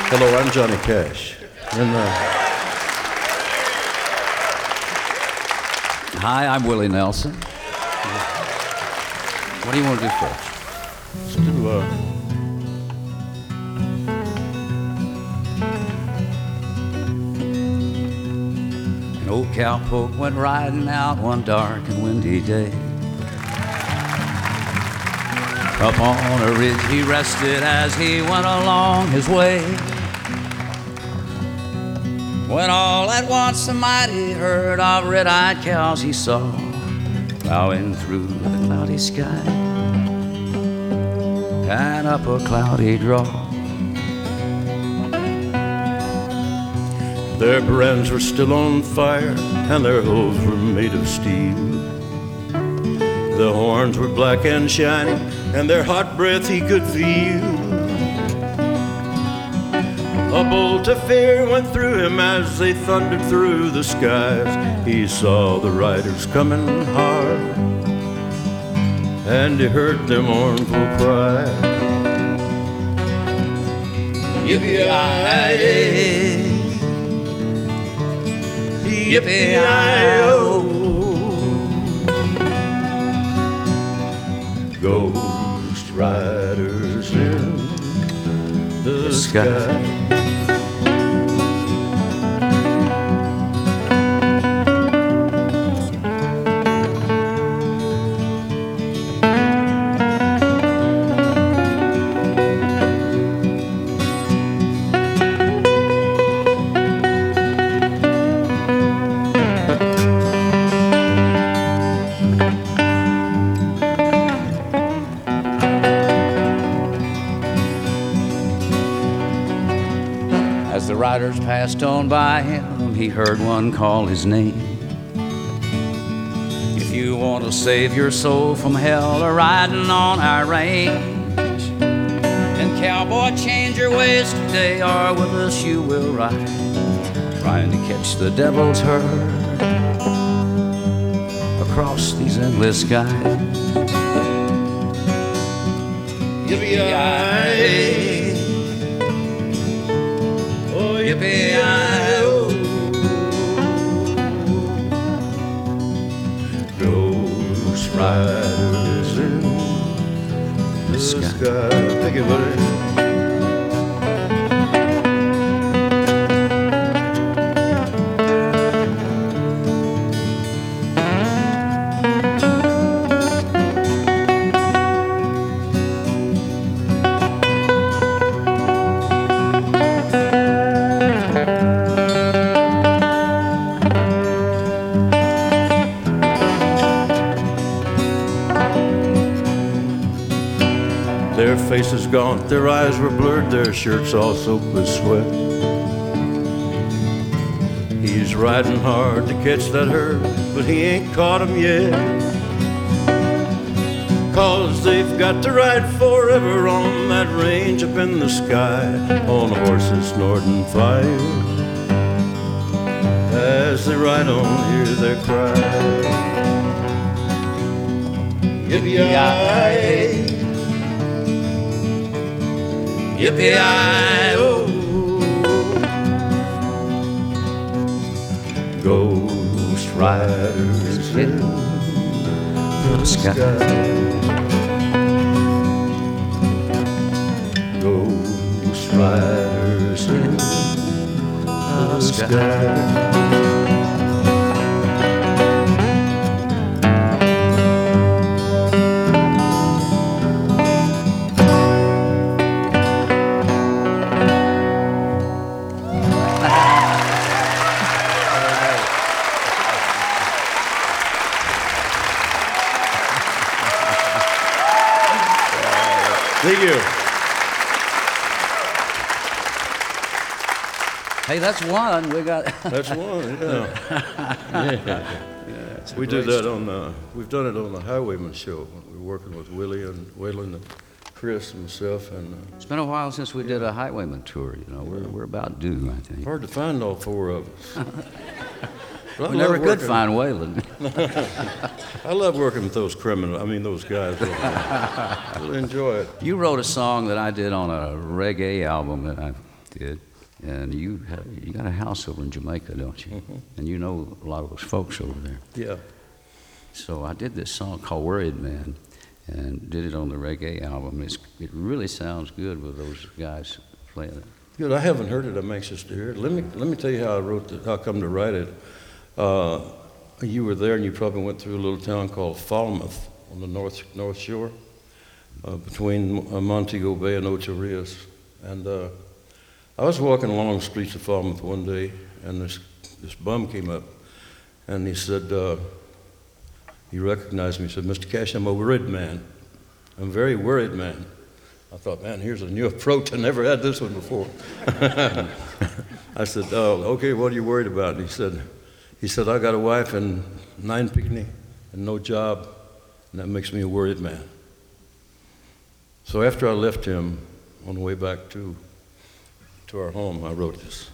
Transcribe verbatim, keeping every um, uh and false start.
Hello, I'm Johnny Cash. And, uh, Hi, I'm Willie Nelson. What do you want to do first? let's do, uh, An old cowpoke went riding out one dark and windy day. Up on a ridge he rested as he went along his way, when all at once a mighty herd of red-eyed cows he saw plowing through the cloudy sky and up a cloudy draw. their brands were still on fire, and their hooves were made of steel. The horns were black and shiny, and their hot breath he could feel. A bolt of fear went through him as they thundered through the skies. He saw the riders coming hard, and he heard their mournful cry. Yippee-yi-yi, yippee-yi-yo, ghost riders in the sky. As the riders passed on by him, he heard one call his name. If you want to save your soul from hell, a riding on our range, then cowboy, change your ways today, or with us you will ride, trying to catch the devil's herd across these endless skies. Yippee-yi-yi, yippee-yi-yo, Ghost riders in the sky. Thank you, buddy. Their faces gaunt, their eyes were blurred, their shirts all soaked with sweat. He's riding hard to catch that herd, but he ain't caught 'em yet. 'Cause they've got to ride forever on that range up in the sky, on horses snorting fire. As they ride on, hear their cry. Yippee-yi-yi, yippee-yi-yo, ghost riders in the sky. Ghost riders in the sky. Thank you. Hey, that's one. We got. That's one, yeah. yeah. We do that on, uh, we've done it on the Highwayman show. We're working with Willie and Waylon and Chris and myself. And, uh, It's been a while since we did a Highwayman tour. You know, we're we're about due, I think. hard to find all four of us. But I We love never could working- find Waylon. I love working with those criminals, I mean, those guys. Really, really enjoy it. You wrote a song that I did on a reggae album that I did. And you have, you got a house over in Jamaica, don't you? Mm-hmm. And you know a lot of those folks over there. Yeah. So I did this song called Worried Man and did it on the reggae album. It's, it really sounds good with those guys playing it. Good. I haven't heard it. I'm anxious to hear it. Let me let me tell you how I wrote it, how I come to write it. Uh, you were there, and you probably went through a little town called Falmouth on the north north shore, uh, between uh, Montego Bay and Ocho Rios. And uh, I was walking along the streets of Falmouth one day, and this this bum came up, and he said, uh, he recognized me. He said, "Mister Cash, I'm a worried man. I'm a very worried man." I thought, man, here's a new approach. I never had this one before. I said, "Oh, okay, what are you worried about?" And he said, he said, "I got a wife and nine picnic and no job, and that makes me a worried man." So after I left him on the way back to, to our home, I wrote this.